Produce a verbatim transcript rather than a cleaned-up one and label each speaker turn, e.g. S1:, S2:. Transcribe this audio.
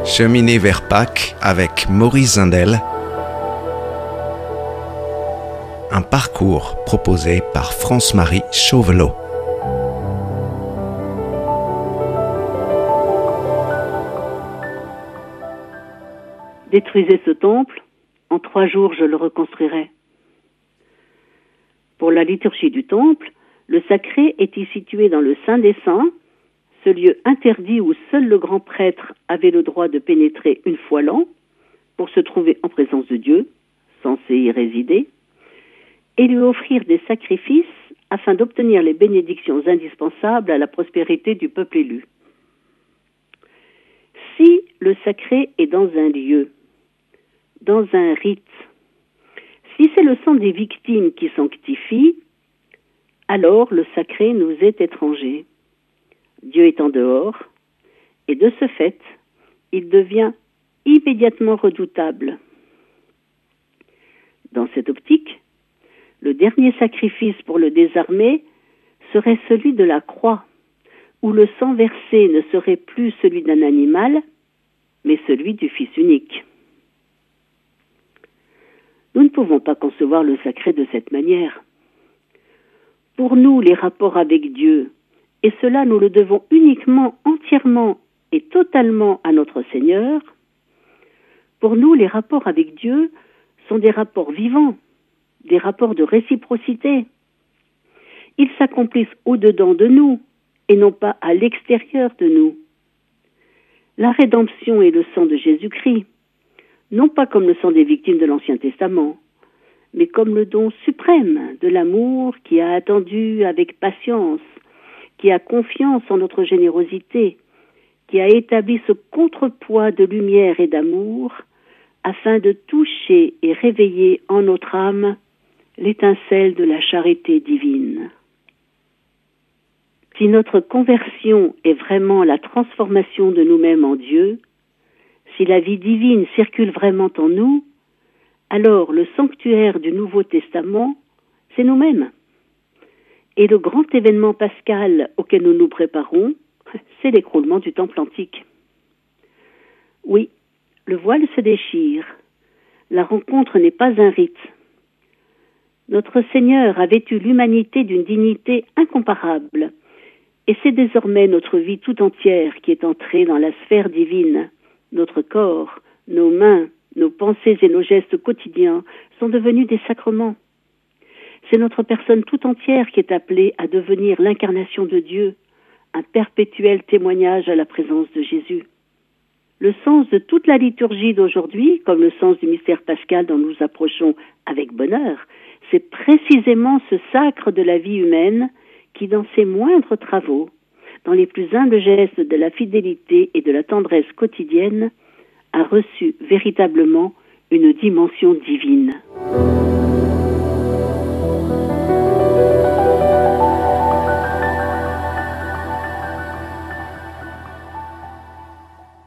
S1: Cheminer vers Pâques avec Maurice Zindel. Un parcours proposé par France-Marie Chauvelot.
S2: Détruisez ce temple, en trois jours je le reconstruirai. Pour la liturgie du temple, le sacré était situé dans le Saint des Saints, ce lieu interdit où seul le grand prêtre avait le droit de pénétrer une fois l'an, pour se trouver en présence de Dieu, censé y résider, et lui offrir des sacrifices afin d'obtenir les bénédictions indispensables à la prospérité du peuple élu. Si le sacré est dans un lieu, dans un rite, si c'est le sang des victimes qui sanctifie, alors le sacré nous est étranger. Dieu est en dehors, et de ce fait, il devient immédiatement redoutable. Dans cette optique, le dernier sacrifice pour le désarmer serait celui de la croix, où le sang versé ne serait plus celui d'un animal, mais celui du Fils unique. Nous ne pouvons pas concevoir le sacré de cette manière. Pour nous, les rapports avec Dieu, et cela nous le devons uniquement, entièrement et totalement à notre Seigneur, pour nous, les rapports avec Dieu sont des rapports vivants, des rapports de réciprocité. Ils s'accomplissent au-dedans de nous et non pas à l'extérieur de nous. La rédemption est le sang de Jésus-Christ, non pas comme le sang des victimes de l'Ancien Testament, mais comme le don suprême de l'amour qui a attendu avec patience, qui a confiance en notre générosité, qui a établi ce contrepoids de lumière et d'amour, afin de toucher et réveiller en notre âme l'étincelle de la charité divine. Si notre conversion est vraiment la transformation de nous-mêmes en Dieu, si la vie divine circule vraiment en nous, alors le sanctuaire du Nouveau Testament, c'est nous-mêmes. Et le grand événement pascal auquel nous nous préparons, c'est l'écroulement du temple antique. Oui, le voile se déchire. La rencontre n'est pas un rite. Notre Seigneur a vêtu l'humanité d'une dignité incomparable. Et c'est désormais notre vie tout entière qui est entrée dans la sphère divine. Notre corps, nos mains, nos pensées et nos gestes quotidiens sont devenus des sacrements. C'est notre personne tout entière qui est appelée à devenir l'incarnation de Dieu, un perpétuel témoignage à la présence de Jésus. Le sens de toute la liturgie d'aujourd'hui, comme le sens du mystère pascal dont nous approchons avec bonheur, c'est précisément ce sacre de la vie humaine qui, dans ses moindres travaux, dans les plus humbles gestes de la fidélité et de la tendresse quotidienne, a reçu véritablement une dimension divine.